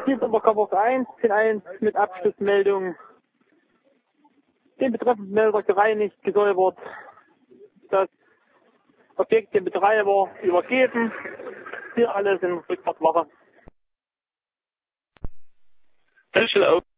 Hier ist Oberkommers 1, 10.1 mit Abschlussmeldung. Den betreffenden Melder gereinigt, gesäubert. Das Objekt dem Betreiber übergeben. Hier alles in Rückfahrtwache. Hello.